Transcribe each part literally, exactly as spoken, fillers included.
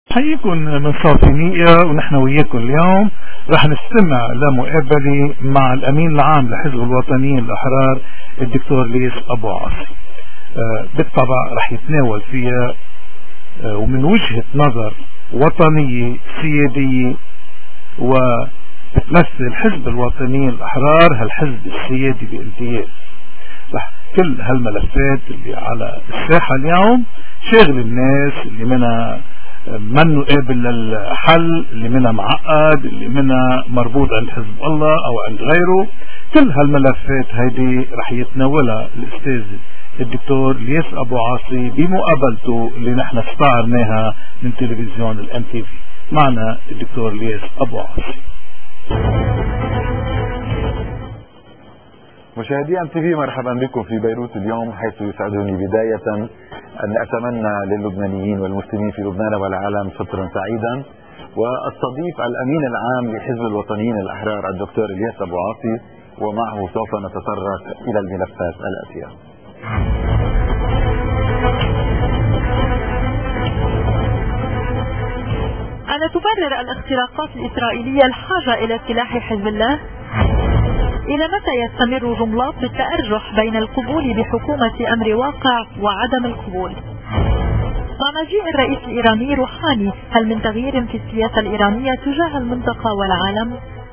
حييكم من صافي نية، ونحن وياكم اليوم رح نستمع لمقابلة مع الأمين العام لحزب الوطنيين الأحرار الدكتور ليث أبو عاصي. آه بالطبع رح يتناول فيها آه ومن وجهة نظر وطنية سيادية، وتمثل الحزب الوطنيين الأحرار هالحزب السيادي بامتياز. رح كل هالملفات اللي على الساحة اليوم شاغل الناس، اللي منها منه قابل للحل، اللي منها معقد، اللي منها مربوط عند حزب الله او عند غيره. كل هالملفات هيدي رح يتناولها الاستاذ الدكتور ليث ابو عاصي بمقابلته اللي نحن استعرناها من تلفزيون الام تي في. معنا الدكتور ليث ابو عاصي. مشاهدي ام تي في، مرحبا بكم في بيروت اليوم، حيث يسعدني بداية أن أتمنى للبنانيين والمسلمين في لبنان والعالم فطرا سعيدا، واستضيف الأمين العام لحزب الوطنيين الأحرار الدكتور ليث أبو عاصي، ومعه سوف نتطرق إلى الملفات الآتية. ألا تبرر الاختراقات الإسرائيلية الحاجة إلى سلاح حزب الله؟ إلى متى يستمر جملات بالتأرجح بين القبول بحكومة أمر واقع وعدم القبول؟ مع مجيء الرئيس الإيراني روحاني، هل من تغيير في السياسة الإيرانية تجاه المنطقة والعالم؟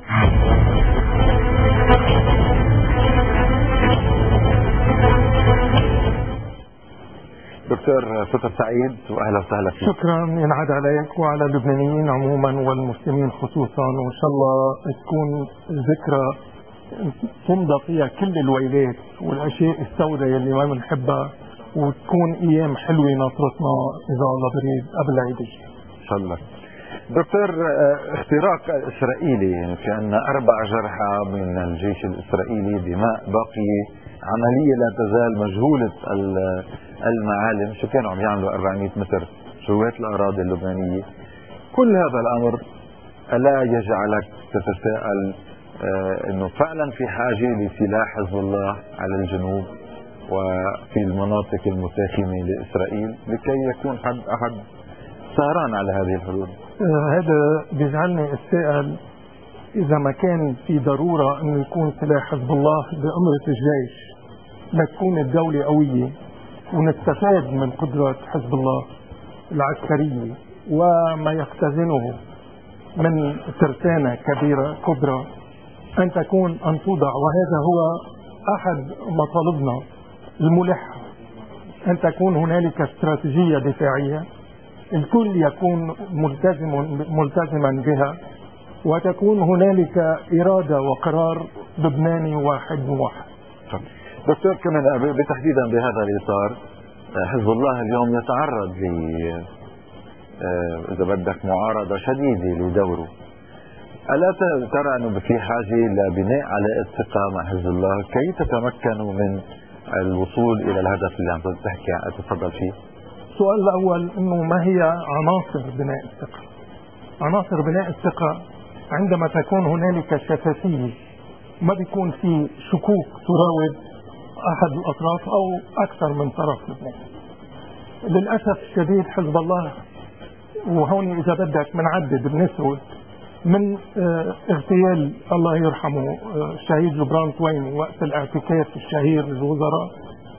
دكتور فطر سعيد، واهلا وسهلا فيك. شكرا، ينعاد عليك وعلى اللبنانيين عموما والمسلمين خصوصا، وان شاء الله تكون ذكرى تمضى فيها كل الويلات والاشياء السوداء اللي ما بنحبها، وتكون ايام حلوه ناطرتنا اذا الله بريد قبل عيد الجاي ان شاء الله. دكتور، اختراق اسرائيلي، يعني في عندنا اربع جرحى من الجيش الاسرائيلي، دماء باقيه، عمليه لا تزال مجهوله المعالم، شو كانوا عم يعملوا أربعمئة متر جوات الاراضي اللبنانيه. كل هذا الامر الا يجعلك تتساءل آه انه فعلا في حاجه لسلاح حزب الله على الجنوب وفي المناطق المتاخمه لاسرائيل لكي يكون حد احد سهران على هذه الحدود؟ آه هذا بيجعلني اتساءل اذا ما كان في ضروره انه يكون سلاح حزب الله بامره الجيش لتكون الدوله قويه ونستفاد من قدرات حزب الله العسكريه وما يختزنه من ترسانه كبيره كبرى، أن تكون أن توضع، وهذا هو أحد مطالبنا الملحة، أن تكون هنالك استراتيجية دفاعية الكل يكون ملتزم ملتزما بها، وتكون هنالك إرادة وقرار لبناني واحد واحد. دكتور، كمان بتحديدا بهذا الإطار، حزب الله اليوم يتعرض ل إذا بدك معارضة شديدة لدوره. ألا ترى أنه في حاجة لبناء على الثقة مع حزب الله كي تتمكنوا من الوصول إلى الهدف اللي عم تحكي تفضل فيه؟ السؤال الأول إنه ما هي عناصر بناء الثقة؟ عناصر بناء الثقة عندما تكون هنالك شفافية، ما بيكون في شكوك تراود أحد الأطراف أو أكثر من طرف لبنان. للأسف الشديد حزب الله، وهون إذا بدك بنعدد بنسرد من اغتيال الله يرحمه الشهيد جبران طويني وقت الاعتكاف الشهير للوزراء،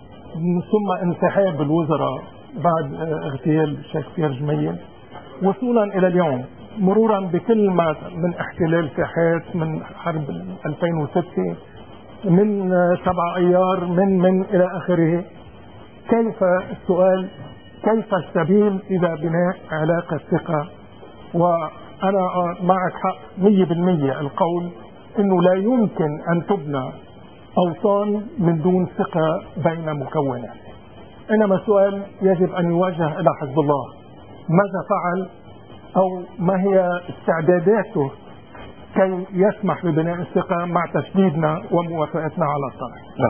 ثم انسحاب الوزراء بعد اغتيال الشيخ بيير جميل، وصولا الى اليوم، مرورا بكل ما من احتلال ساحات، من حرب ألفين وستة، من سبع ايار، من من الى اخره. كيف السؤال كيف السبيل الى بناء علاقة ثقة؟ وأنا معك حق مية بالمية القول أنه لا يمكن أن تبنى أوطان من دون ثقة بين مكونات. إنما السؤال يجب أن يوجه إلى حزب الله، ماذا فعل أو ما هي استعداداته كي يسمح ببناء الثقة مع تشديدنا وموافقتنا على الطرح. لا.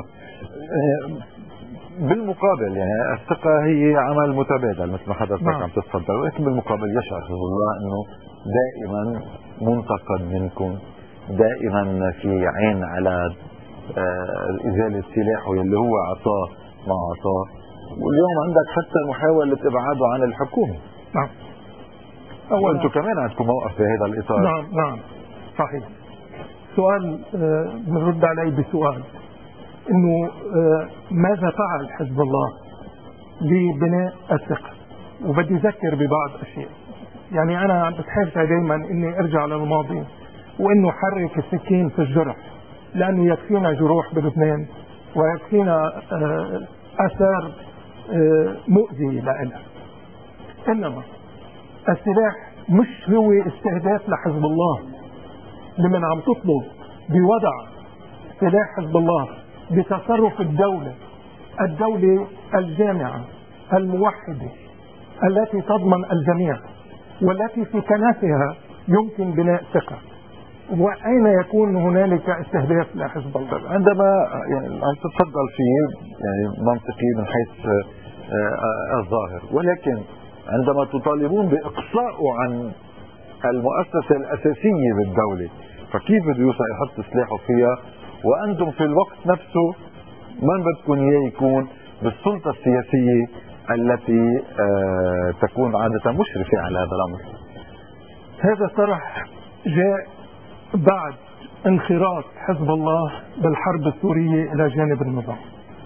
بالمقابل يعني الثقة هي عمل متبادل مثل ما حضرتك عم تتفضل، ولكن بالمقابل يشعر حزب الله انه دائما منتقد منكم، دائما في عين على ازالة سلاحه اللي هو عطاه ما عطاه، واليوم عندك حتى محاولة ابعاده عن الحكومة. نعم. وانتم كمان عندكم موقف في هذا الاطار. نعم نعم صحيح. سؤال بنرد آه عليه بسؤال انه آه ماذا فعل حزب الله لبناء الثقة؟ وبدي اذكر ببعض اشياء. يعني انا بتحب دائما اني ارجع للماضي وانه حرك السكين في الجرح، لانه يكفينا جروح بلبنان ويكفينا آه اثار آه مؤذي لنا. انما السلاح مش هو استهداف لحزب الله. لمن عم تطلب بوضع سلاح حزب الله بتصرف الدولة، الدولة الجامعة الموحدة التي تضمن الجميع والتي في كنفها يمكن بناء ثقة، وأين يكون هنالك استهداف لحزب الله؟ عندما يعني عم تتفضل فيه يعني منطقي من حيث الظاهر، ولكن عندما تطالبون بإقصائه عن المؤسسة الأساسية بالدولة، فكيف بده يوصل يحط سلاحه فيها وأنتم في الوقت نفسه من بدكم إياه يكون بالسلطة السياسية التي آه تكون عادة مشرفة على هذا الأمر؟ هذا الطرح جاء بعد انخراط حزب الله بالحرب السورية إلى جانب النظام،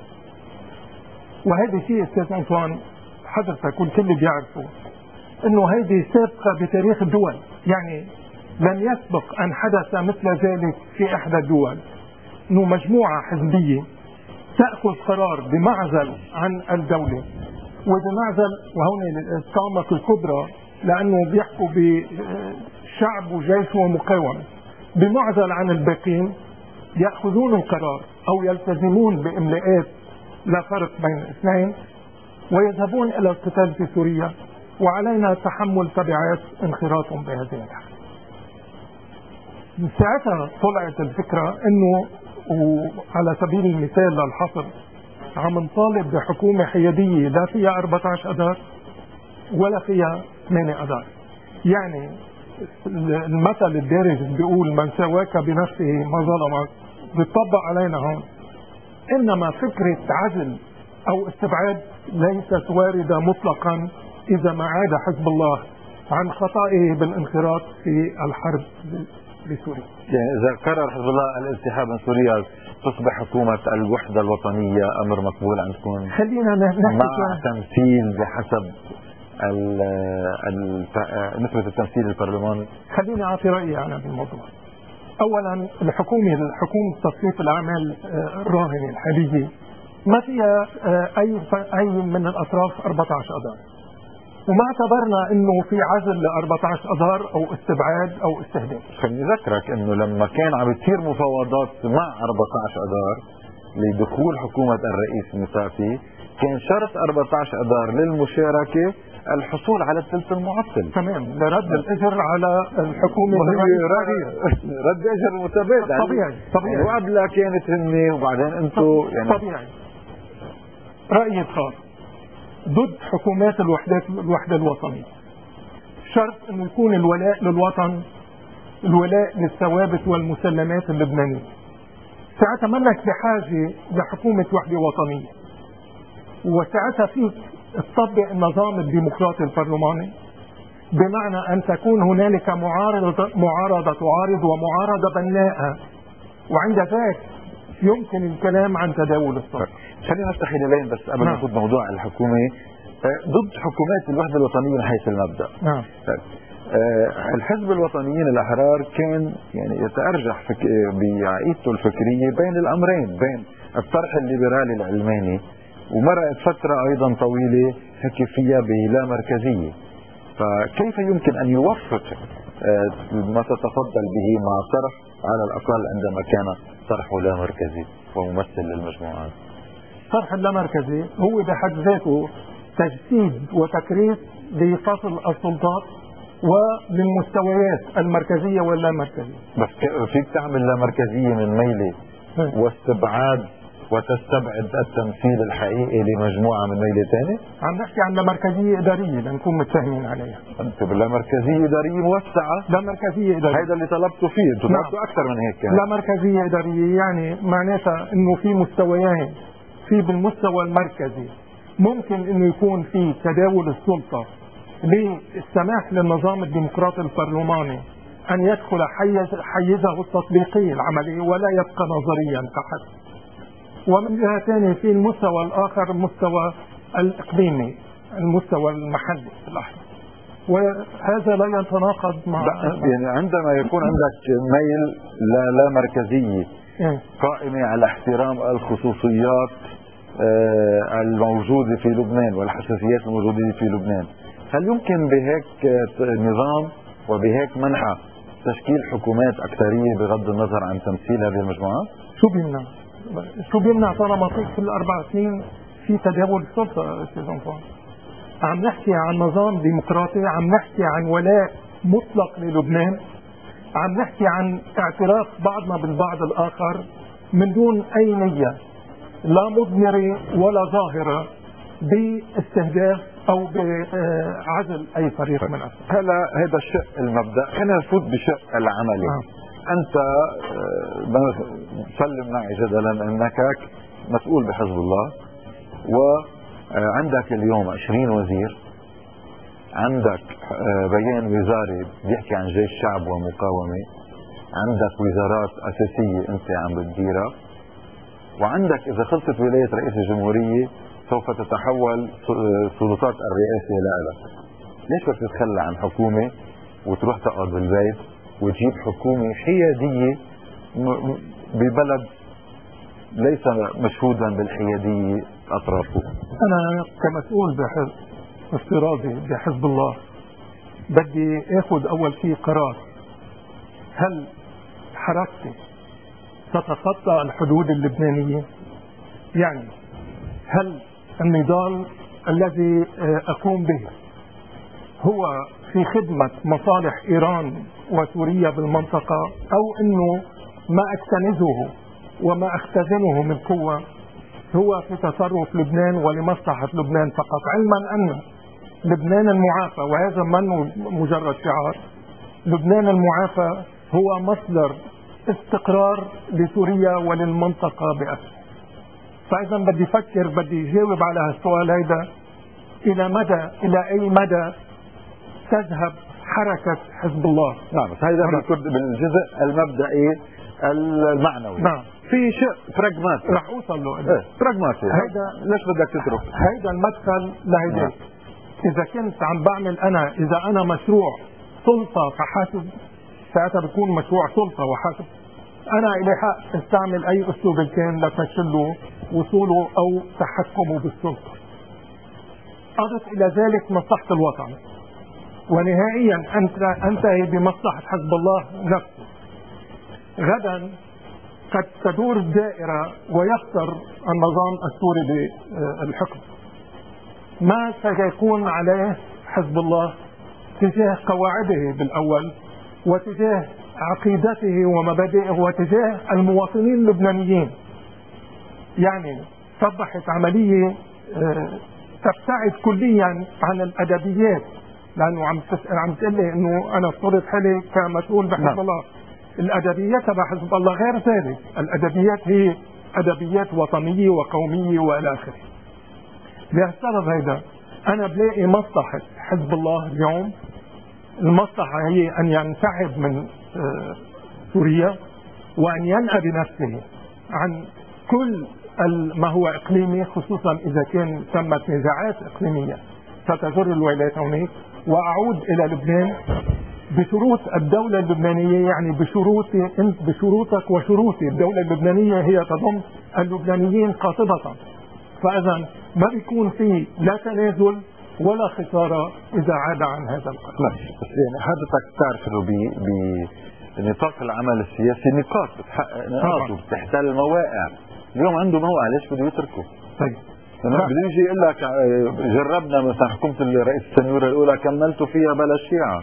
وهذا شيء أستاذ أنطوان حضرتك والكل بيعرفوا انه هيدي سابقة بتاريخ الدول. يعني لم يسبق ان حدث مثل ذلك في احدى الدول انه مجموعة حزبية تأخذ قرار بمعزل عن الدولة وبمعزل، وهون الطامة الكبرى لانه بيحكوا بشعب وجيش ومقاومة، بمعزل عن الباقين يأخذون القرار او يلتزمون باملاءات لا فرق بين الاثنين ويذهبون الى القتال في سوريا، وعلينا تحمل تبعات انخراطهم بهذه الحالة. من ساعتها طلعت الفكرة انه، وعلى سبيل المثال للحصر، عم نطالب بحكومة حيادية لا فيها أربعة عشر أذار ولا فيها ثمانية أذار. يعني المثل الدارج بيقول من سواك بنفسه ما ظلمك، بيطبق علينا هون. انما فكرة عزل او استبعاد ليست واردة مطلقا إذا ما عاد حزب الله عن خطائه بالانخراط في الحرب بسوريا. يعني إذا قرر حزب الله الانسحاب من سوريا تصبح حكومة الوحدة الوطنية أمر مقبول عندكم؟ خلينا نحكي مع تمثيل بحسب نسبة التمثيل البرلماني. خليني أعطي رأيي أنا بالموضوع. أولا الحكومة الحكومة تصفية الأعمال الراهنة الحالية ما فيها أي أي من الأطراف أربعة عشر أذار، وما اعتبرنا انه في عزل ل أربعة عشر اذار او استبعاد او استهداف. خليني اذكرك انه لما كان عم تصير مفاوضات مع أربعة عشر اذار لدخول حكومة الرئيس المسافي، كان شرط أربعة عشر اذار للمشاركة الحصول على الثلث المعطل. تمام، لرد الاجر على الحكومة. رد اجر متبادل طبيعي طبيعي. وقبلها كانت هن وبعدين انتم يعني طبيعي. رأيي الخاص ضد حكومات الوحدات الوحدة الوطنية. شرط انه يكون الولاء للوطن، الولاء للثوابت والمسلمات اللبنانية. ساعتها منك بحاجة لحكومة وحدة وطنية، وساعتها فيك تطبق النظام الديمقراطي البرلماني، بمعنى ان تكون هنالك معارضة معارضة تعارض ومعارضة بناءة، وعند ذلك يمكن الكلام عن تداول السلطة. خلينا نفتح لين بس قبل ما ناخذ موضوع الحكومة ضد حكومات الوحدة الوطنية من حيث المبدأ. نعم. الحزب الوطنيين الأحرار كان يعني يتأرجح فك... بعقيدته الفكرية بين الأمرين، بين الطرح الليبرالي العلماني، ومرقت فترة أيضا طويلة هيك فيها بلا مركزية. فكيف يمكن أن يوفق ما تتفضل به مع طرح على الأقل عندما كان طرحه لا مركزي وممثل للمجموعات؟ طرح اللامركزي هو بحد ذاته تجسيد وتكريس لفصل السلطات وللمستويات المركزية واللامركزية. بس فيك تعمل لامركزية من ميلة واستبعاد وتستبعد التمثيل الحقيقي لمجموعة من ميلة ثانية؟ عم نحكي عن لامركزية إدارية لنكون متفاهمين عليها. انت باللامركزية إدارية موسعة؟ لامركزية إدارية هذا اللي طلبته فيه، انتم طلبتوا نعم. أكثر من هيك يعني. لامركزية إدارية يعني معناتها إنه في مستويين. في بالمستوى المركزي ممكن انه يكون في تداول السلطة للسماح للنظام الديمقراطي البرلماني أن يدخل حيز حيزه التطبيقي العملي ولا يبقى نظريا فحسب. ومن جهة ثانية في المستوى الآخر المستوى الإقليمي، المستوى المحلي الأحرى، وهذا لا يتناقض مع يعني عندما يكون عندك ميل لا لا مركزية قائمة على احترام الخصوصيات الموجودة في لبنان والحساسيات الموجودة في لبنان، هل يمكن بهيك نظام وبهيك منحة تشكيل حكومات أكثرية بغض النظر عن تمثيل هذه المجموعات؟ شو بيمنع؟ شو بيمنع طالما في كل أربع سنين في تداول السلطة؟ عم نحكي عن نظام ديمقراطي، عم نحكي عن ولاء مطلق للبنان، عم نحكي عن اعتراف بعضنا بالبعض الآخر من دون أي نية لا مضمرة ولا ظاهرة باستهداف أو بعزل أي فريق من أسفل. هلا هذا الشق المبدأ. خلينا نفوت بشق العملي. آه. أنت سلم معي جدلا أنك مسؤول بحزب الله وعندك اليوم عشرين وزير، عندك بيان وزاري بيحكي عن جيش شعب ومقاومة، عندك وزارات أساسية أنت عم بتديرها، وعندك إذا خلصت ولاية رئيس الجمهورية سوف تتحول سلطات الرئاسة لك. ليش بدك تتخلى عن حكومة وتروح تقعد بالبيت وتجيب حكومة حيادية ببلد ليس مشهودا بالحيادية أطرافه؟ أنا كمسؤول بحزب افتراضي بحزب الله بدي اخذ اول شيء قرار، هل حركتي تتخطى الحدود اللبنانية؟ يعني هل النضال الذي اقوم به هو في خدمة مصالح ايران وسوريا بالمنطقة، او انه ما اكتنزه وما اختزنه من قوة هو في تصرف لبنان ولمصلحة لبنان فقط، علما ان لبنان المعافى، وهذا منه مجرد شعار، لبنان المعافى هو مصدر استقرار لسوريا وللمنطقة بأسره. فإذا بدي أفكر، بدي أجاوب على السؤال هذا، إلى مدى إلى أي مدى تذهب حركة حزب الله؟ نعم، بس هذا بالجزء المبدئي المعنوي. نعم. في شيء براغماتي رح أوصل له. إيه براغماتي. هيدا ليش بدك تترك؟ هيدا المدخل لهيدا. إذا كنت عم بعمل أنا، إذا أنا مشروع سلطة فحاسب، ساعتها بكون مشروع سلطة وحاسب، أنا إلي حق استعمل أي أسلوب كان لتشله وصوله أو تحكمه بالسلطة. أضف إلى ذلك مصلحة الوطن، ونهائيا أنت أنتهي بمصلحة حزب الله نفسه. غدا قد تدور الدائرة ويخسر النظام السوري بالحكم. ما سيكون عليه حزب الله تجاه قواعده بالأول، وتجاه عقيدته ومبادئه، وتجاه المواطنين اللبنانيين. يعني صبحت عملية تبتعد كليا عن الأدبيات، لأنه عم عم تقول لي إنه أنا افترض حالي كمسؤول بحزب الله. الأدبيات تبع حزب الله غير ذلك، الأدبيات هي أدبيات وطنية وقومية وإلى آخره. لهالسبب هيدا أنا بلاقي مصلحة حزب الله اليوم، المصلحة هي أن ينسحب من سوريا وأن ينأى بنفسه عن كل ما هو إقليمي، خصوصا إذا كان تمت نزاعات إقليمية ستجر الولايات هناك، وأعود إلى لبنان بشروط الدولة اللبنانية، يعني بشروطي انت بشروطك وشروطي. الدولة اللبنانية هي تضم اللبنانيين قاطبة، فإذا ما بيكون في لا تنازل ولا خسارة إذا عاد عن هذا القرار. بس يعني حضرتك تعرف انه بنطاق العمل السياسي نقاط بتحقق نقاط وبتحتل مواقع. اليوم عنده موقع، ليش بده يتركه؟ طيب بده يجي يقول لك جربنا مثلا حكومة الرئيس السنيورة الأولى كملتوا فيها بلا شيعة.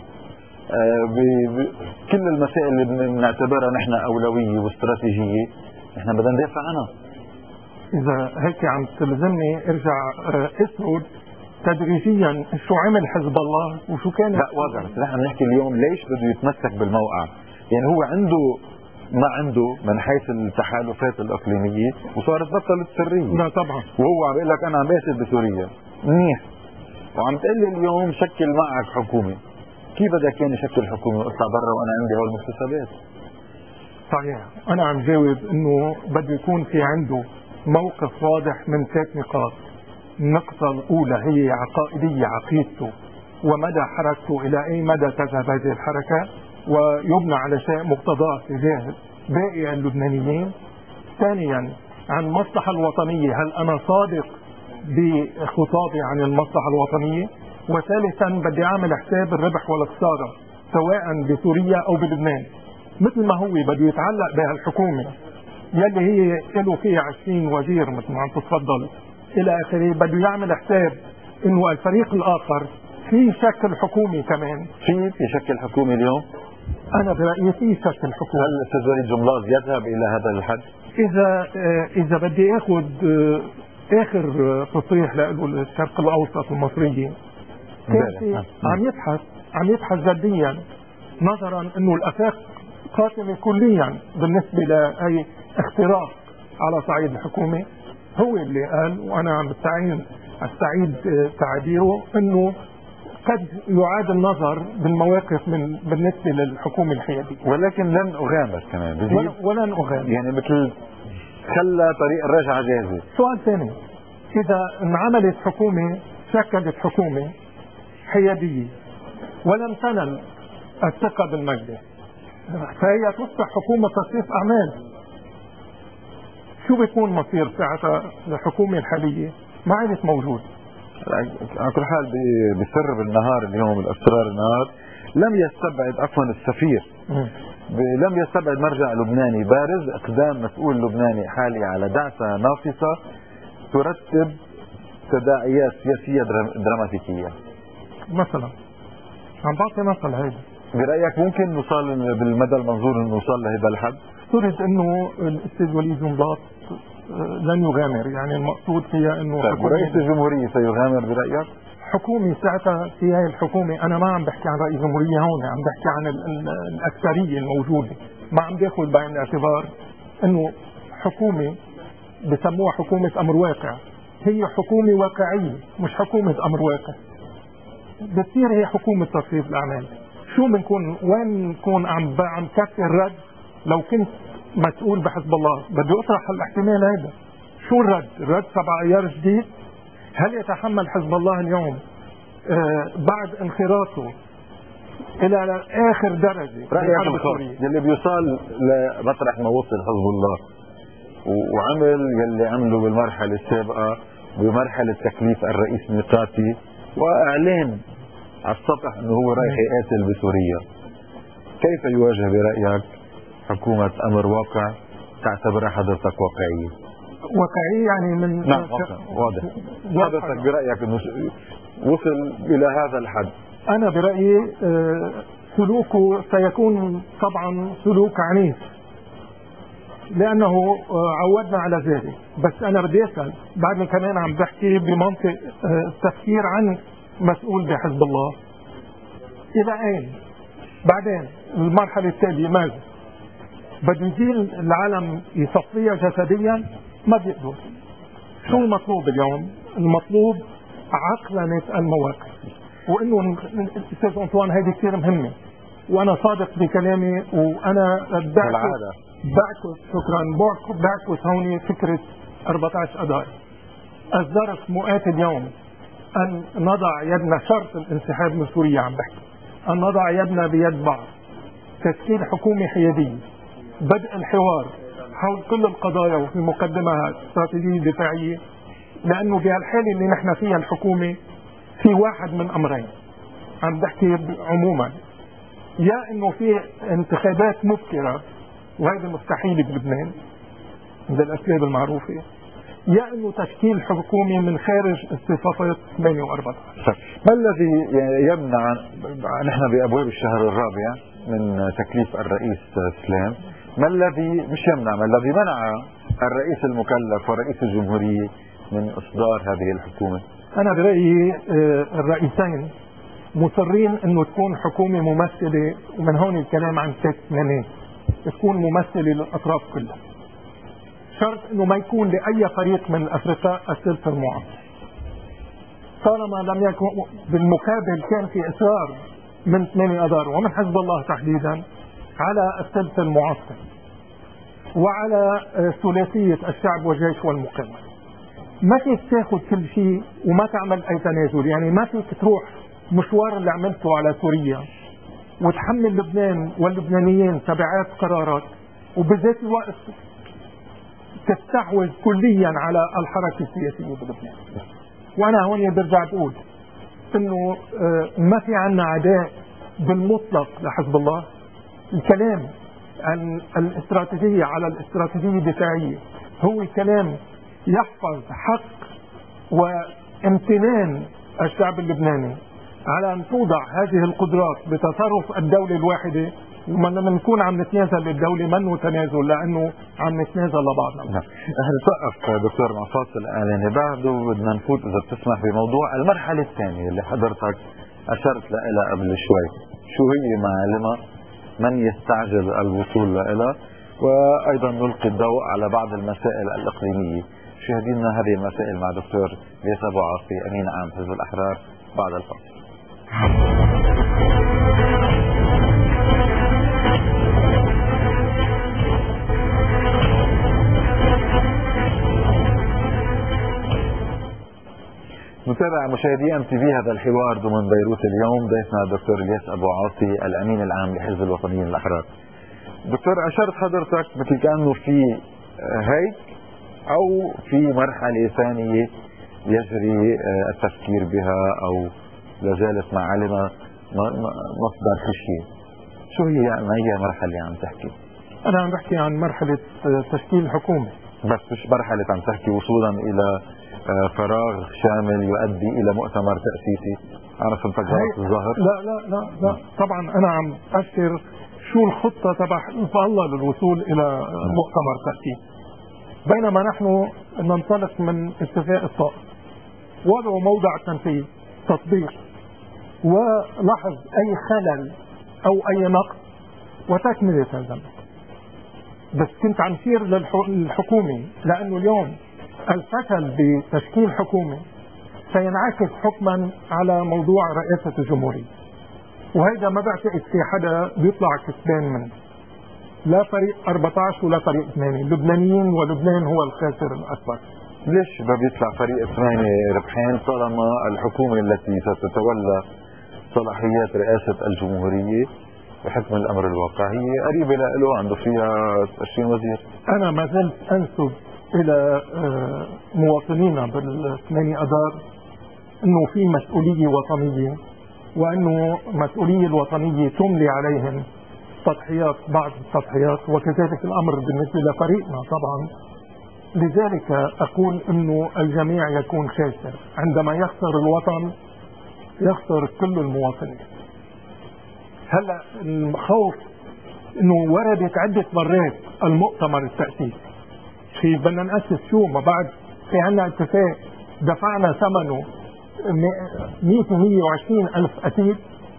كل المسائل اللي بنعتبرها نحن أولوية واستراتيجية نحن بدنا ندافع عنها. إذا هيك عم تلزمني ارجع اسرد تدريجيا شو عمل حزب الله وشو كان. لا واضح، بس نحن بنحكي اليوم ليش بده يتمسك بالموقع. يعني هو عنده ما عنده من حيث التحالفات الإقليمية وصارت بطلت سرية. لا طبعا. وهو عم بيقول لك أنا عم باسل بسوريا منيح. وعم تقول لي اليوم شكل معك حكومة. كيف بدك يعني شكل حكومة واطلع برا وانا عندي هول المكتسبات؟ صحيح. انا عم جاوب انه بده يكون في عنده موقف واضح من ثلاث نقاط. النقطة الأولى هي عقائدية، عقيدته ومدى حركته، إلى أي مدى تذهب هذه الحركة، ويبنى على شيء مقتضاه تجاه باقي اللبنانيين. ثانيا عن المصلحة الوطنية، هل أنا صادق بخطابي عن المصلحة الوطنية؟ وثالثا بدي أعمل حساب الربح والخسارة سواء بسوريا أو بلبنان، مثل ما هو بده يتعلق بهالحكومة يلي هي له فيها عشرين وزير مثل ما عم تتفضل إلى آخره. بده يعمل حساب إنه الفريق الآخر في شكل حكومي كمان. في في شكل حكومي اليوم؟ أنا برأيي في شكل حكومي. هل الأستاذ وليد جملاظ يذهب إلى هذا الحد؟ إذا إذا بدي آخذ آخر تصريح له الشرق الأوسط المصريين كان عم يبحث عم يبحث جديا، نظرا إنه الآفاق قاتمة كليا بالنسبة لأي اختراق على صعيد الحكومة. هو اللي قال، وأنا عم بستعين استعيد تعبيره، إنه قد يعاد النظر بالمواقف من بالنسبة للحكومة الحيادية. ولكن لن أغامر كمان ولن, ولن أغامر، يعني مثل خلى طريق الرجعة جاهزة. سؤال ثاني، إذا انعملت حكومة شكلت حكومة حيادية ولم تنل الثقة بالمجلس، فهي تصبح حكومة تصريف أعمال. شو بيكون مصير ساعتها الحكومة الحالية؟ ما عادت موجود. على كل حال بسر بالنهار اليوم الاسرار النهار لم يستبعد عفوا السفير لم يستبعد مرجع لبناني بارز اقدام مسؤول لبناني حالي على دعسة نافصة ترتب تداعيات سياسية دراماتيكية. مثلا عم بعطي مثل هيدا، برأيك ممكن نوصل بالمدى المنظور نوصل لهذا الحد؟ افترض انه الاستاذ وليد جملاظ لن يغامر، يعني المقصود فيها انه طيب رئيس الجمهورية سيغامر برأيك؟ حكومة ساعتها في هاي الحكومة، انا ما عم بحكي عن رئيس الجمهورية هون، عم بحكي عن ال ال الأكثرية الموجودة. ما عم باخذ بعين الاعتبار انه حكومة بسموها حكومة امر واقع، هي حكومة واقعية مش حكومة امر واقع. بتصير هي حكومة تصريف الاعمال. شو بنكون وين نكون عم عم كفي الرد؟ لو كنت مسؤول بحزب الله بدي اطرح الاحتمال هذا. شو الرد؟ الرد سبع ايار جديد؟ هل يتحمل حزب الله اليوم آه بعد انخراطه الى اخر درجه رأيك الخاص يلي بيوصل لمطرح ما وصل حزب الله وعمل يلي عمله بالمرحله السابقه بمرحله تكليف الرئيس ميقاتي واعلان على السطح انه هو رايح يقاتل بسوريا، كيف يواجه برأيك حكومة أمر واقع تعتبرها حضرتك واقعية؟ واقعية يعني من نعم واضح. حضرتك برأيك أنه وصل إلى هذا الحد؟ أنا برأيي سلوكه سيكون طبعا سلوك عنيف لأنه عودنا على ذلك. بس أنا بدي أسأل، بعدني كمان عم بحكي بمنطق التفكير عن مسؤول بحزب الله، إلى أين؟ بعدين المرحلة التالية ماذا؟ بده يزيل العالم يصفيها جسديا؟ ما بيقدر. شو المطلوب اليوم؟ المطلوب عقلنة المواقف، وانه الاستاذ انطوان هذه كثير مهمة، وانا صادق بكلامي، وانا بعكس بعكس شكرا بعكس هون فكرة أربعة عشر اذار. الظرف مؤات اليوم ان نضع يدنا شرط الانسحاب من سوريا، عم بحكي ان نضع يدنا بيد بعض، تشكيل حكومة حيادية، بدء الحوار حول كل القضايا وفي مقدمها استراتيجية دفاعية، لأنه بهالحالة اللي نحن فيها الحكومة في واحد من أمرين، عم بحكي عموما، يا إنه في انتخابات مبكرة وهذا مستحيل بلبنان بالأسباب المعروفة، يا إنه تشكيل حكومة من خارج اصطفافات ثمانية وأربعة. ما الذي يمنع نحن بأبواب الشهر الرابع من تكليف الرئيس سلام؟ ما الذي مش يمنع ما الذي منع الرئيس المكلف ورئيس الجمهورية من إصدار هذه الحكومة؟ أنا برأيي الرئيسين مصرين أنه تكون حكومة ممثلة، ومن هون الكلام عن ثلاث ثمانيات، تكون ممثلة للأطراف كلها. شرط أنه ما يكون لأي فريق من الأفرقاء الثلث المعاصر. طالما لم يكن بالمقابل كان في إصرار من ثمانية أذار ومن حزب الله تحديدا على الثلث المعسكر وعلى ثلاثية الشعب والجيش والمقاومة. ما فيك تاخذ كل شيء وما تعمل أي تنازل، يعني ما فيك تروح مشوار اللي عملته على سوريا وتحمل لبنان واللبنانيين تبعات قرارات وبذات الوقت تستحوذ كليا على الحركة السياسية بلبنان. وأنا هون برجع بقول إنه ما في عنا عداء بالمطلق لحزب الله. الكلام عن الاستراتيجية على الاستراتيجية الدفاعية هو كلام يحفظ حق وامتنان الشعب اللبناني على أن توضع هذه القدرات بتصرف الدولة الواحدة، وما لما نكون عم نتنازل للدولة منه تنازل لأنه عم نتنازل لبعضنا. نعم. احنا نتوقف دكتور مع فاصل إعلاني، بعده بدنا نفوت إذا بتسمح بموضوع المرحلة الثانية اللي حضرتك أشرت لها قبل شوي، شو هي معالمها، من يستعجل الوصول لها، وأيضا نلقي الضوء على بعض المسائل الإقليمية. شاهدينا هذه المسائل مع دكتور الياس أبو عاصي أمين عام حزب الأحرار بعد الفاصل. نتابع مشاهدي ام تي في هذا الحوار ضمن بيروت اليوم. ضيفنا الدكتور الياس ابو عاصي الامين العام لحزب الوطنيين الاحرار. دكتور، اشرت حضرتك مثل كانه في هيك او في مرحله ثانيه يجري التفكير بها او لازالت معالمها مصدر خشيه. شو هي ما هي مرحله عم تحكي؟ انا عم بحكي عن مرحله تشكيل الحكومه، بس مش مرحله عم تحكي وصولا الى فراغ شامل يؤدي الى مؤتمر تاسيسي. انا فهمتك غلط الظاهر. لا لا لا لا طبعا انا عم اشر شو الخطه تبع حزب الله للوصول الى مؤتمر تاسيسي، بينما نحن ننطلق من اتفاق الطائف وضعوا موضع التنفيذ تطبيق ولاحظ اي خلل او اي نقص وتكمله هذا. بس كنت عم شير للحكومه لانه اليوم الفشل بتشكيل حكومه سينعكس حكما على موضوع رئاسه الجمهوريه، وهذا ما بعتقد في حدا بيطلع كسبان منه، لا فريق أربعة عشر ولا فريق ثمانية. اللبنانيين ولبنان هو الخاسر الاكبر. ليش ما بيطلع فريق ثمانية ربحان طالما الحكومه التي ستتولى صلاحيات رئاسه الجمهوريه بحكم الامر الواقعي قريبه له، عنده فيها عشرين وزير؟ انا ما زلت انسب الى مواطنينا بالثمانية اذار انه في مسؤوليه وطنيه، وانه المسؤوليه الوطنيه تملي عليهم تضحيات، بعض التضحيات، وكذلك الامر بالنسبه لفريقنا طبعا. لذلك اقول انه الجميع يكون خاسر عندما يخسر الوطن، يخسر كل المواطنين. هلا الخوف انه وردت عده مرات المؤتمر التاسيسي، في بدنا نأسس شو ما بعد في عنا اتفاق دفعنا ثمنه مئة مئة وعشرين ألف قتيل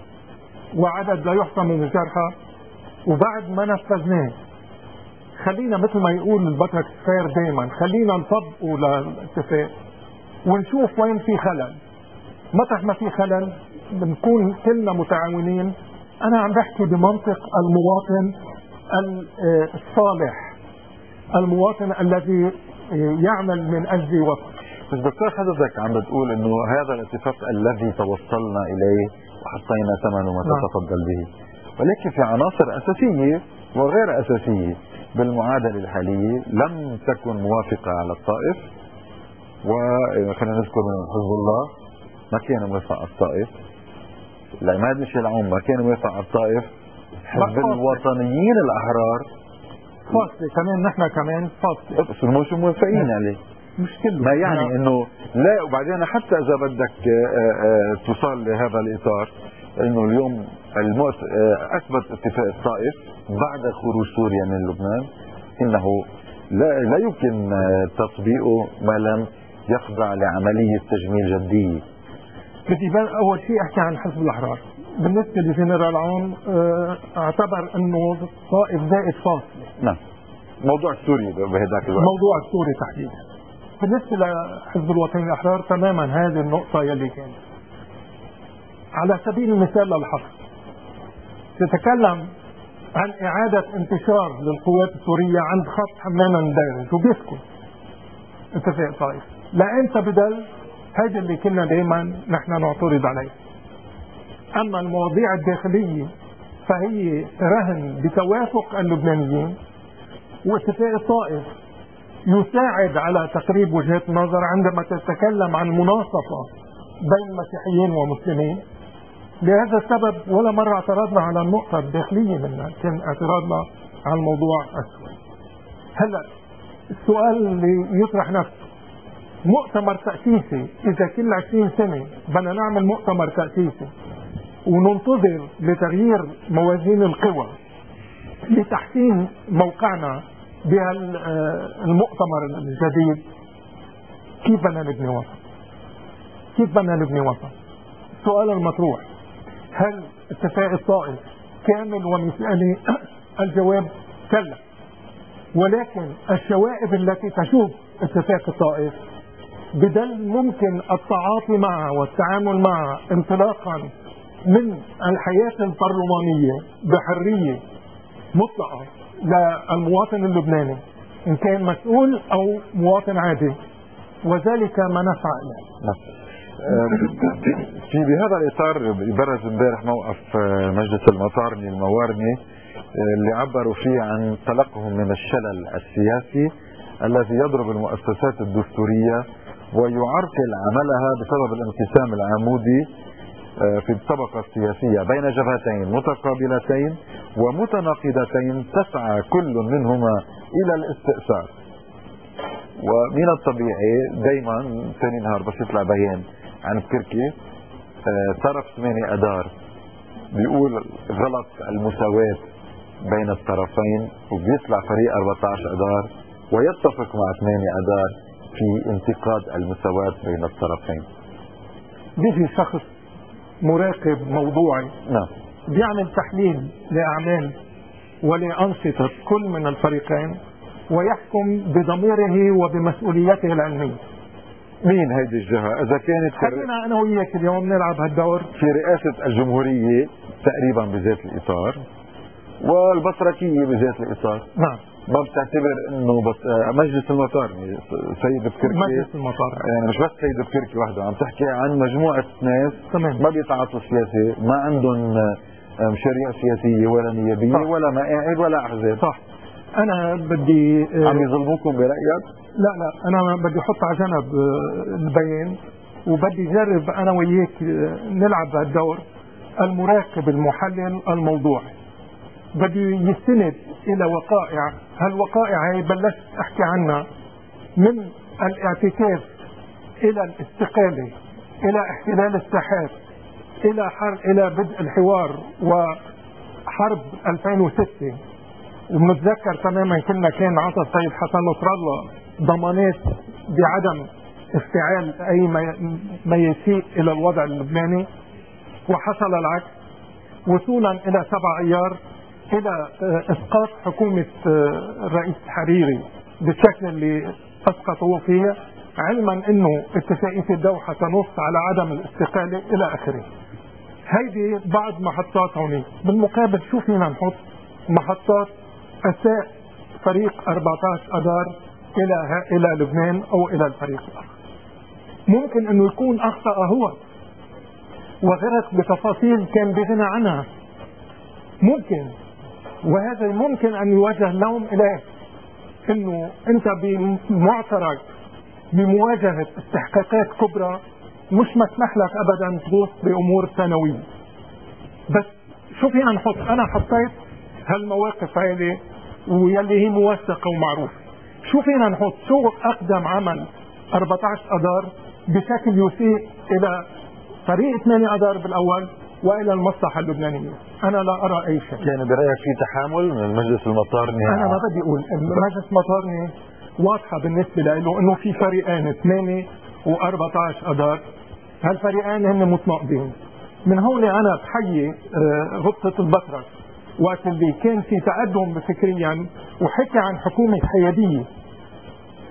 وعدد لا يحصى من الجرحى وبعد ما نفذناه. خلينا مثل ما يقول البطرك فير دايما، خلينا نطبقه للاتفاق ونشوف وين في خلل. مطرح ما في خلل بنكون كلنا متعاونين. انا عم بحكي بمنطق المواطن الصالح، المواطن الذي يعمل من اجل وطن. بس دكتور حضرتك عم بتقول انه هذا الاتفاق الذي توصلنا اليه وحطينا ثمنه ما تتفضل به، ولكن في عناصر اساسيه وغير اساسيه بالمعادله الحاليه لم تكن موافقه على الطائف، وخلينا نذكر من حزب الله ما كان موافق على الطائف، العماد ميشيل عون ما كان موافق على الطائف، حزب الوطنيين الاحرار فاصله كمان، نحن كمان فاصله بس مش موافقين عليه. مش كله ما يعني انه لا. وبعدين حتى اذا بدك توصل لهذا الاطار، انه اليوم المؤس... اثبت اتفاق الطائف بعد خروج سوريا من لبنان انه لا, لا يمكن تطبيقه ما لم يخضع لعمليه تجميل جديه. بدي اول شيء احكي عن حزب الاحرار. بالنسبه لجنرال عون اعتبر انه الطائف زائد فاصله. نعم. موضوع السوري بهداك الوقت. موضوع السوري تحديدا. بالنسبة لحزب الوطني الأحرار تماما هذه النقطة يلي كانت على سبيل المثال للحصر تتكلم عن إعادة انتشار للقوات السورية عند خط حمام المدرج وبيسكت اتفاق طائف. لا انت بدل هذا اللي كنا دائما نحن نعترض عليه. اما المواضيع الداخلية فهي رهن بتوافق اللبنانيين، واتفاق الطائف يساعد على تقريب وجهات النظر عندما تتكلم عن مناصفة بين مسيحيين ومسلمين. لهذا السبب ولا مرة اعترضنا على النقطة الداخلية منها، كان اعتراضنا على الموضوع السوري. هلا السؤال اللي يطرح نفسه، مؤتمر تأسيسي إذا كل عشرين سنة بدنا نعمل مؤتمر تأسيسي وننتظر لتغيير موازين القوى لتحسين موقعنا بهالمؤتمر الجديد، كيف بدنا نبني وطن؟ كيف بدنا نبني وطن؟ السؤال المطروح، هل اتفاق الطائف كامل ومثالي؟ الجواب كلا، ولكن الشوائب التي تشوب اتفاق الطائف بدل ممكن التعاطي معها والتعامل معها انطلاقا من الحياة البرلمانية بحرية مطلقة للمواطن اللبناني إن كان مسؤول أو مواطن عادي، وذلك ما نسعى إليه. في بهذا الإطار يبرز امبارح موقف مجلس المطارني الموارني اللي عبروا فيه عن قلقهم من الشلل السياسي الذي يضرب المؤسسات الدستورية ويعرقل عملها بسبب الانقسام العمودي في الطبقة السياسية بين جبهتين متقابلتين ومتناقضتين تسعى كل منهما إلى الاستئثار. ومن الطبيعي دايما ثاني نهار بس يطلع بيان عن بكركي طرف ثمانية أدار بيقول غلط المساواة بين الطرفين، وبيطلع فريق أربعة عشر أدار ويتفق مع ثمانية أدار في انتقاد المساواة بين الطرفين. بيجي شخص مراقب موضوعي نعم بيعمل تحليل لأعمال ولأنشطة كل من الفريقين ويحكم بضميره وبمسؤوليته العلمية. مين هيدي الجهة؟ إذا كانت خلينا أنا وياك اليوم نلعب هالدور في رئاسة الجمهورية تقريبا بذات الإطار والبصركية بذات الإطار. نعم. ما بتعتبر انه بس مجلس المطارني سيد بكركي مجلس المطارني يعني مش بس سيد بكركي وحده، عم تحكي عن مجموعة ناس تمام. ما بيتعاطوا سياسي، ما عندهم مشاريع سياسية ولا نيابية صح. ولا مقاعد ولا أحزاب. صح. أنا بدي عم يظلموكم برأيك؟ لا لا أنا بدي أحط على جنب البيان وبدي جرب أنا وياك نلعب هالدور المراقب المحلل الموضوعي. بدي يستند إلى وقائع، هالوقائع هي بلشت أحكي عنها من الاعتكاف إلى الاستقالة إلى احتلال الساحات إلى حرب إلى بدء الحوار وحرب ألفين وستة. ومتذكر تماما كنا كان عطى السيد حسن نصر الله ضمانات بعدم افتعال أي ما يسيء إلى الوضع اللبناني، وحصل العكس وصولا إلى سبع أيار إلى إسقاط حكومة الرئيس الحريري بالشكل اللي أسقطوه فيه، علما أنه اتفاقية الدوحة تنص على عدم الاستقالة إلى آخره. هيدي بعض محطات هوني. بالمقابل شو فينا نحط محطات أساء فريق أربعة عشر أدار إلى إلى لبنان أو إلى الفريق الآخر. ممكن أنه يكون أخطأ هو وغرق بتفاصيل كان بغنى عنها، ممكن، وهذا ممكن أن يوجه لهم إليه أنه أنت بمعترك بمواجهة استحقاقات كبرى مش مسمح لك أبدا تغوص بأمور ثانوية. بس شو فينا نحط؟ أنا حطيت هالمواقف هذه ويلي هي موثقة ومعروفة. شو فينا نحط؟ شو أقدم عمل أربعة عشر أدار بشكل يسيء إلى فريق ثمانية أدار بالأول وإلى المصلحة اللبنانية؟ أنا لا أرى أي شيء. يعني برأيك في تحامل من المجلس المطارني؟ أنا ما بدي أقول المجلس المطارني واضحة بالنسبة له إنه في فريقين ثمانية وأربعة عشر أدار، هالفريقين هن متناقضين. من هون أنا بحيي غبطة البطرك وقت اللي كان في تقدم فكريا وحكي عن حكومة حيادية.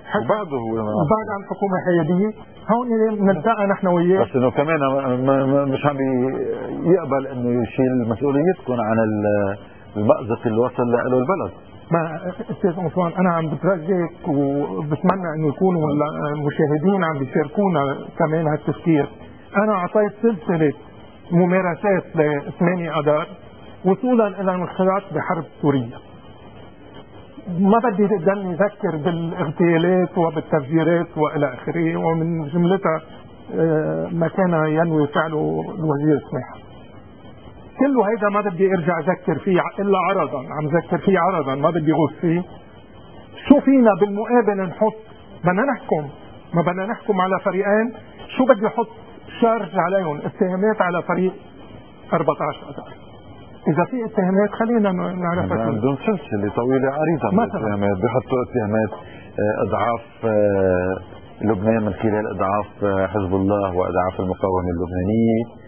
وبعده هو وبعد عن حكومة حيادية. هون بنلتقى نحن وياه. بس انه كمان مش عم يقبل انه يشيل مسؤوليتكم عن المأزق اللي وصل له البلد. ما استاذ عثمان انا عم بترجيك وبتمنى انه يكونوا المشاهدين عم بيشاركونا كمان هالتفكير. انا اعطيت سلسله ممارسات لثمانية اذار وصولا الى انخراط بحرب سوريا. ما بدي ضلني اذكر بالاغتيالات وبالتفجيرات والى اخره، ومن جملتها ما كان ينوي فعله الوزير سماحه. كله هيدا ما بدي ارجع اذكر فيه الا عرضا، عم ذكر فيه عرضا ما بدي غوص فيه. شو فينا بالمقابل نحط؟ بدنا نحكم، ما بدنا نحكم على فريقين، شو بدي احط شارج عليهم؟ اتهامات على فريق أربعة عشر اذار. اذا في اتهامات خلينا نعرفها. عندهم سلسله طويله عريضه من الاتهامات، بيحطوا اتهامات اضعاف لبنان من خلال اضعاف حزب الله واضعاف المقاومه اللبنانيه،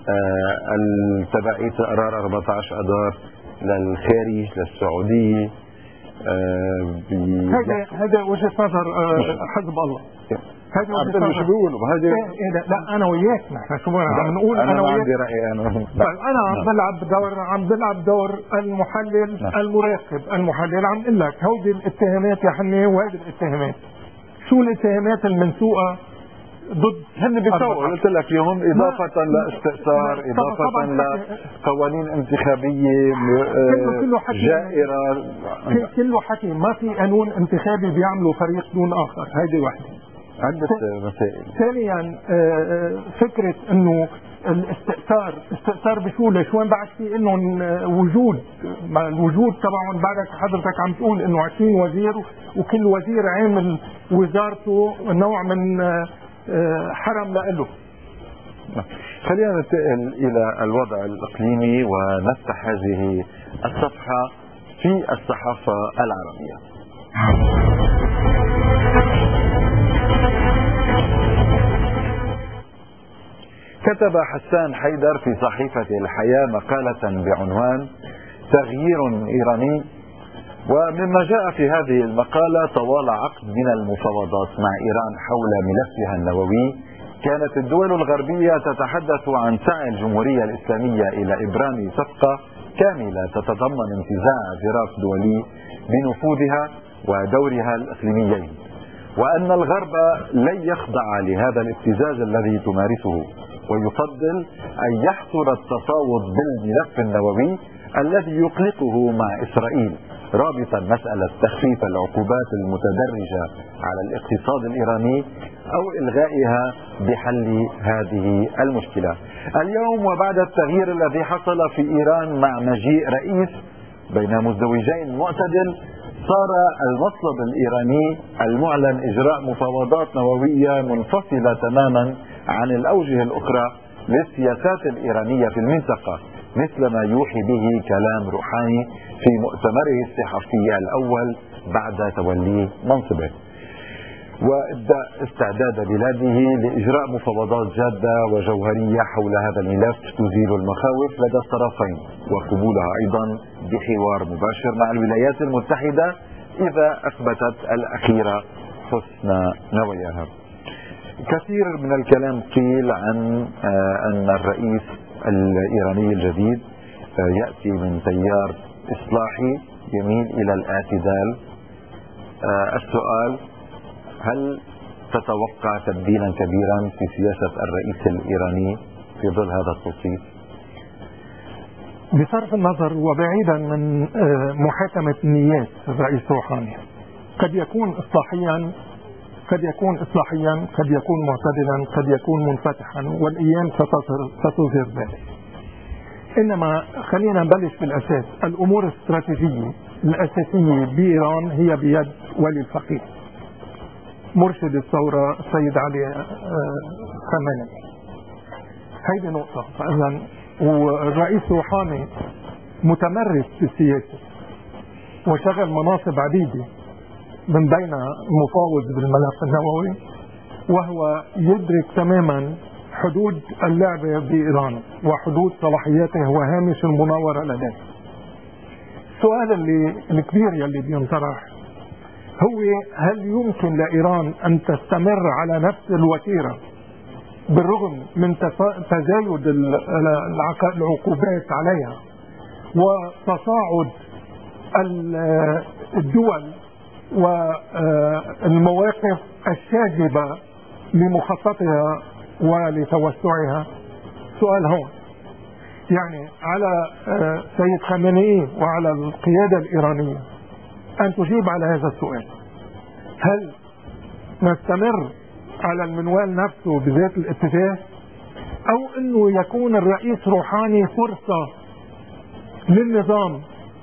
تبعية قرار أربعة عشر اذار للخارج للسعوديه. هذا هذا وجهه نظر حزب الله. هذا وجهه نظر. شو بيقولوا هذا؟ لا انا وياك نحن شو عم نقول؟ انا ما عندي راي. انا طيب انا عم بلعب دور عم بلعب دور المحلل نعم. المراقب المحلل. عم اقول لك هودي الاتهامات يا حني وهذه الاتهامات. شو الاتهامات المنسوقه ضد؟ هن بيسووا قلت لك اليوم اضافه لاستئثار، اضافه لقوانين انتخابيه جائره. كله حكي، ما في قانون انتخابي بيعملوا فريق دون اخر. هيدي وحده. عدة مسائل. ثانيا فكره انه الاستئثار، استئثار بشو؟ ليش وين بعد في انهم وجود؟ الوجود تبعهم بعدك حضرتك عم تقول انه عشرين وزير وكل وزير عامل وزارته نوع من حرم لإله. خلينا ننتقل إلى الوضع الإقليمي ونفتح هذه الصفحة في الصحافة العربية. كتب حسان حيدر في صحيفة الحياة مقالة بعنوان تغيير إيراني، ومما جاء في هذه المقالة طوال عقد من المفاوضات مع إيران حول ملفها النووي كانت الدول الغربية تتحدث عن سعي الجمهورية الإسلامية إلى إبرام صفقة كاملة تتضمن انتزاع اعتراف دولي بنفوذها ودورها الإقليميين، وأن الغرب لن يخضع لهذا الابتزاز الذي تمارسه، ويفضل أن يحصر التفاوض بالملف النووي الذي يقلقه مع إسرائيل، رابطا مسألة تخفيف العقوبات المتدرجة على الاقتصاد الإيراني أو إلغائها بحل هذه المشكلة. اليوم وبعد التغيير الذي حصل في إيران مع مجيء رئيس بين مزدوجين معتدل، صار المطلب الإيراني المعلن إجراء مفاوضات نووية منفصلة تماما عن الأوجه الأخرى للسياسات الإيرانية في المنطقة، مثل ما يوحي به كلام روحاني في مؤتمره الصحفي الأول بعد توليه منصبه، وابدأ استعداد بلاده لإجراء مفاوضات جادة وجوهرية حول هذا الملف تزيل المخاوف لدى الطرفين، وقبولها أيضا بحوار مباشر مع الولايات المتحدة إذا أثبتت الأخيرة حسن نواياها. كثير من الكلام قيل عن أن الرئيس الإيراني الجديد يأتي من تيار إصلاحي يميل إلى الاعتدال. السؤال: هل تتوقع تبديلا كبيرا في سياسة الرئيس الإيراني في ظل هذا التصويت؟ بصرف النظر وبعيدا من محاكمة نيات الرئيس روحاني، قد يكون إصلاحيا، قد يكون إصلاحيا، قد يكون معتدلا، قد يكون منفتحا، والأيام ستظهر ذلك. إنما خلينا نبلش بالأساس. الأمور الاستراتيجية الأساسية بإيران هي بيد ولي الفقيه مرشد الثورة السيد علي خامنئي. هيدي نقطة. فإذا والرئيس روحاني متمرس في السياسة وشغل مناصب عديدة من بينها مفاوض بالملف النووي، وهو يدرك تماما حدود اللعبة بإيران وحدود صلاحياته وهامش المناورة لديه. السؤال اللي الكبير يلي بينطرح: هو هل يمكن لإيران أن تستمر على نفس الوتيرة بالرغم من تزايد العقوبات عليها وتصاعد الدول والمواقف الشاغبة لمخططها ولتوسعها؟ سؤال هون يعني على سيد خامنئي وعلى القيادة الإيرانية أن تجيب على هذا السؤال. هل نستمر على المنوال نفسه بذات الاتجاه، أو أنه يكون الرئيس روحاني فرصة للنظام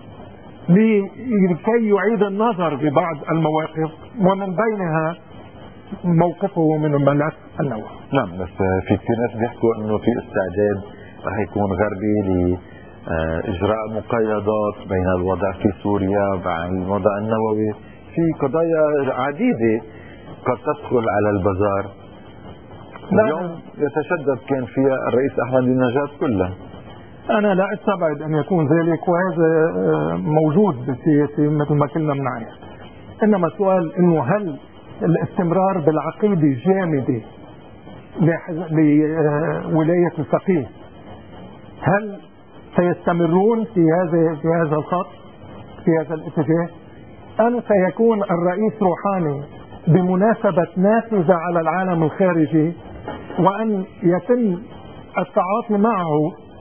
لكي يعيد النظر ببعض المواقف ومن بينها موقفه من الملف النووي؟ نعم، بس في كثير ناس بيحكوا انه في استعداد رح يكون غربي لاجراء مقايضات بين الوضع في سوريا مع الوضع النووي في قضايا عديده قد تدخل على البازار. اليوم يتشدد كان فيها الرئيس احمد النجاد كلها. انا لا استبعد ان يكون ذلك، وهذا موجود بالسياسه مثل ما كلنا بنعرف. انما السؤال انه هل الاستمرار بالعقيده الجامده لولايه الفقيه هل سيستمرون في هذا في هذا الخط في هذا الاتجاه، ام سيكون الرئيس روحاني بمناسبه نافذه على العالم الخارجي وان يتم التعاطي معه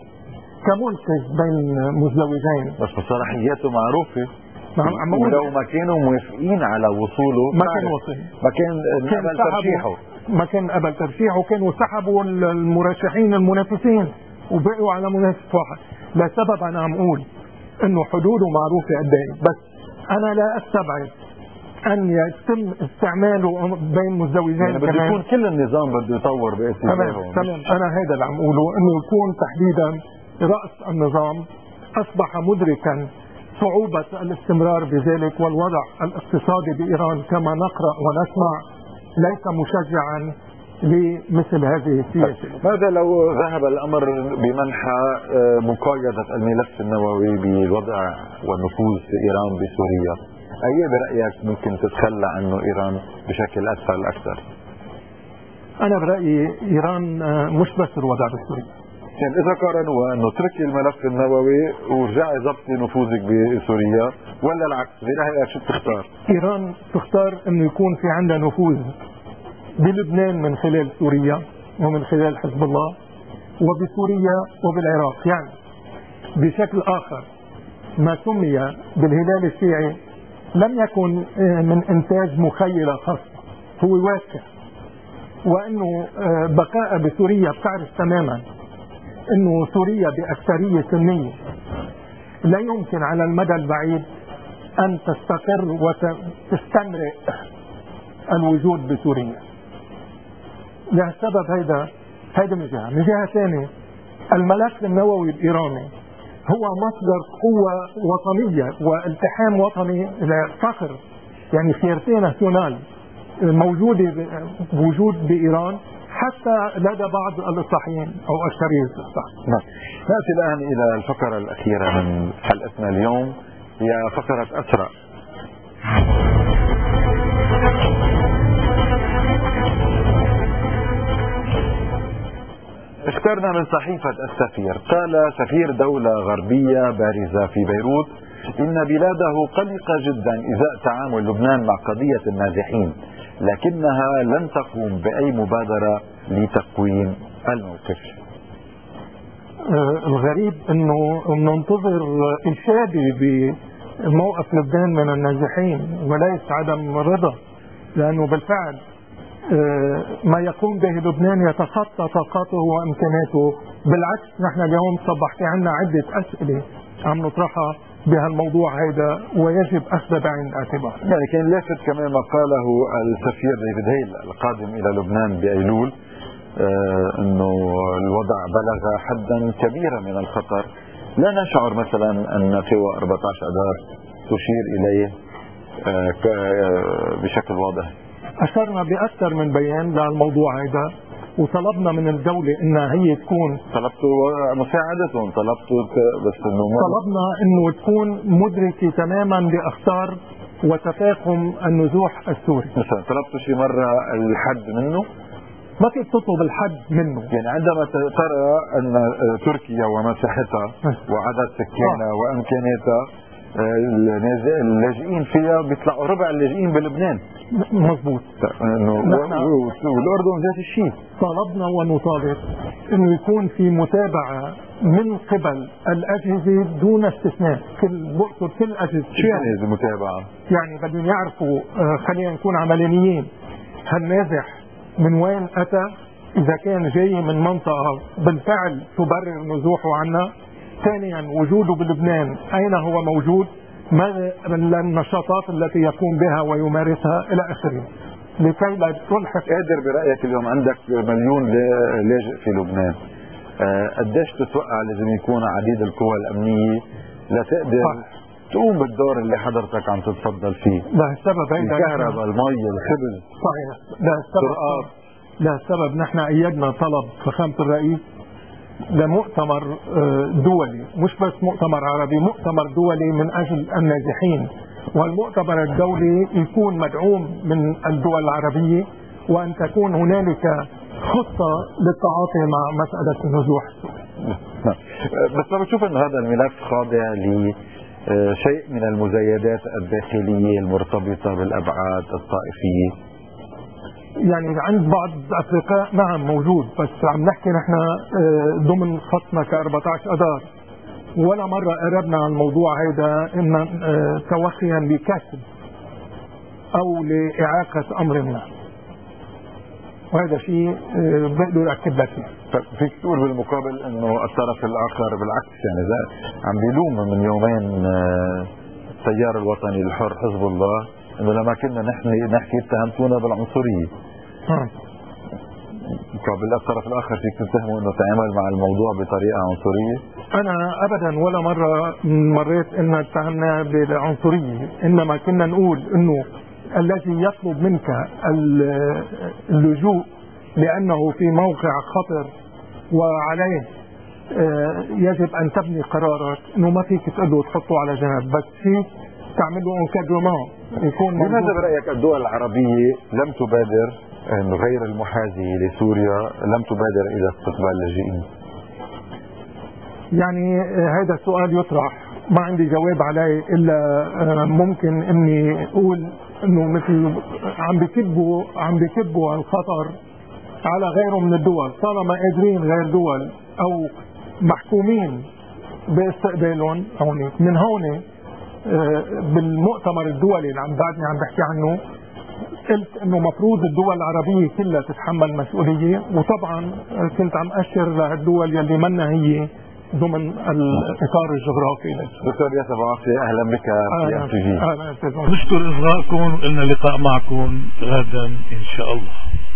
كمنقذ بين مزدوجين؟ بس بصلاحياته معروفه. نعم، ولو ما كانوا موافقين على وصوله ما كان وصل، ما كان قبل ترشيحه ما كان قبل ترشيحه كانوا سحبوا المرشحين المنافسين وبقوا على منافس واحد. لا سبب انا عم اقول انه حدوده معروفه قد ايه، بس انا لا استبعد ان يتم استعماله بين مزدوجين. يعني بده يكون كل النظام بده يطور باتجاهه. تمام، انا هذا اللي عم اقوله، انه يكون تحديدا رأس النظام أصبح مدركا صعوبة الاستمرار بذلك، والوضع الاقتصادي بإيران كما نقرأ ونسمع ليس مشجعا لمثل هذه السياسة. ماذا لو ذهب الأمر بمنح مقايضة الملف النووي بالوضع والنفوذ في إيران بسوريا؟ أي برأيك ممكن تتخلى عنه إيران بشكل أسهل أكثر؟ أنا برأيي إيران مش بس الوضع بسوريا، يعني إذا قارنوا أنه تركي الملف النووي ورجعي ضبطي نفوذك بسوريا ولا العكس، برأيك شو بتختار؟ إيران تختار أنه يكون في عندها نفوذ بلبنان من خلال سوريا ومن خلال حزب الله، وبسوريا وبالعراق. يعني بشكل آخر ما سمي بالهلال الشيعي لم يكن من إنتاج مخيلة خاصة، هو واقع. وأنه بقاء بسوريا بتعرف تماما انه سوريا باكثريه سنيه لا يمكن على المدى البعيد ان تستقر وتستمرئ الوجود بسوريا. لهالسبب هيدا هيدا من جهه، من جهه ثانيه الملف النووي الايراني هو مصدر قوه وطنيه والتحام وطني لفخر، يعني فيرتي ناسيونال موجوده بوجود بايران حتى لدى بعض الاصلاحيين او الشرير الصح. نعم. ناتي الان الى الفقره الاخيره من حلقتنا اليوم، هي فقره اسرى. اخترنا من صحيفه السفير. قال سفير دوله غربيه بارزه في بيروت ان بلاده قلقه جدا ازاء تعامل لبنان مع قضيه النازحين، لكنها لن تقوم بأي مبادرة لتقويم الموقف. آه الغريب انه ننتظر اشاده بموقف لبنان من النازحين وليس عدم رضا، لانه بالفعل آه ما يقوم به لبنان يتخطى طاقاته وامكاناته. بالعكس نحن اليوم صبح في عنا عدة اسئلة عم نطرحها بهالموضوع هيدا ويجب اخذ بعين الاعتبار. يعني كان لافت كمان ما قاله السفير ديفيد هيل القادم الى لبنان بايلول، آه انه الوضع بلغ حدا كبيرا من الخطر، لا نشعر مثلا ان فيوا أربعة عشر اذار تشير اليه آه بشكل واضح. اشرنا باكثر من بيان للموضوع هيدا وطلبنا من الدولة انها هي تكون، طلبتوا مساعدتهم، طلبتوا بس انه طلبنا انه تكون مدركة تماما لاخطار وتفاقم النزوح السوري. مثلا طلبتوا شي مرة الحد منه؟ ما فيك تطلب الحد منه. يعني عندما ترى أن تركيا ومساحتها وعدد سكانها وإمكاناتها اللاجئين فيها بيطلعوا ربع اللاجئين بلبنان. مضبوط. والأردن ذات الشيء. طلبنا ونطالب انه يكون في متابعة من قبل الأجهزة دون استثناء، كل بقصد كل الأجهزة. شو يعني هذه المتابعة؟ يعني بدهم يعرفوا، خلينا نكون عمليين، هالنازح من وين أتى، إذا كان جاي من منطقة بالفعل تبرر نزوحه عنا. ثانيا وجوده بلبنان أين هو موجود، ماذا النشاطات التي يقوم بها ويمارسها إلى آخره، لكي لا تلحق. قادر برأيك اليوم عندك مليون لاجئ في لبنان، قديش تتوقع لازم يكون عديد القوى الأمنية لتقدر تقوم بالدور اللي حضرتك عم تتفضل فيه؟ لا السبب هيدا الكهرباء، المي، الخبز. صحيح. لا السبب لا السبب نحن أيدنا طلب فخامة الرئيس لمؤتمر دولي، مش بس مؤتمر عربي، مؤتمر دولي من أجل النازحين، والمؤتمر الدولي يكون مدعوم من الدول العربية، وأن تكون هنالك خطة للتعاطي مع مسألة النزوح. بس أنا بشوف أن هذا الملف خاضع لشيء من المزايدات الداخلية المرتبطة بالأبعاد الطائفية. يعني عند بعض الأفرقاء نعم موجود، بس عم نحكي نحن ضمن خطنا ك أربعة عشر أذار، ولا مرة قربنا عن الموضوع هيدا إما توخيا بكسب أو لإعاقة أمر ما، وهذا شيء بقدر أكد لك. فيك تقول بالمقابل إنه الطرف الآخر بالعكس، يعني ده عم بيلوم من يومين التيار الوطني الحر حزب الله إنه لما كنا نحن نحكي اتهمتونا بالعنصرية. مقابل الطرف الآخر فيك تتهموا إنه تعامل مع الموضوع بطريقة عنصرية؟ أنا أبدا ولا مرة مريت إن اتهمنا بالعنصرية، إنما كنا نقول إنه الذي يطلب منك اللجوء لأنه في موقع خطر وعليه يجب أن تبني قرارك، إنه ما فيك تقدر تحطه على جنب، بس فيك تعمل له انكادرمان يكون. لماذا برأيك الدول العربية لم تبادر غير المحاذية لسوريا لم تبادر إلى استقبال اللاجئين؟ يعني هذا السؤال يطرح، ما عندي جواب عليه، إلا ممكن إني أقول إنه مثل عم بكبوا عم بكبوا الخطر على غيره من الدول، طالما قادرين غير دول أو محكومين باستقبالهم هون. من هون بالمؤتمر الدولي اللي عم بعدني عم بحكي عنه قلت انه مفروض الدول العربية كلها تتحمل مسؤولية، وطبعا كنت عم اشر للدول يلي منا هي ضمن الاطار الجغرافي. دكتور ياسر عاصي اهلا بك في ام تي في. نشكر اصغائكم، لنا لقاء معكم غدا ان شاء الله.